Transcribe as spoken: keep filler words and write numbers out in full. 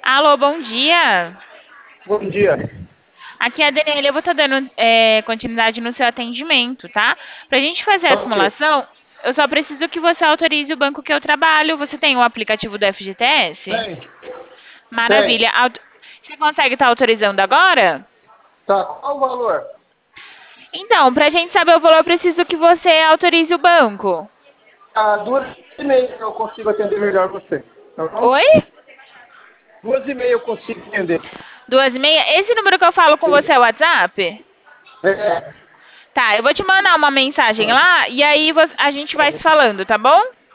Alô, bom dia. Bom dia. Aqui é a Daniela, eu vou estar dando é, continuidade no seu atendimento, tá? Para a gente fazer a Ok. simulação, eu só preciso que você autorize o banco que eu trabalho. Você tem o aplicativo do F G T S? Tem? Tem. Maravilha. Auto- Você consegue estar autorizando agora? Tá, qual o valor? Então, para a gente saber o valor, eu preciso que você autorize o banco. Ah, duas e meia eu consigo atender melhor você. Tá bom? Oi? Duas e meia eu consigo atender. Duas e meia? Esse número que eu falo com você é o WhatsApp? É. Tá, eu vou te mandar uma mensagem lá e aí vo- a gente vai se falando, tá bom?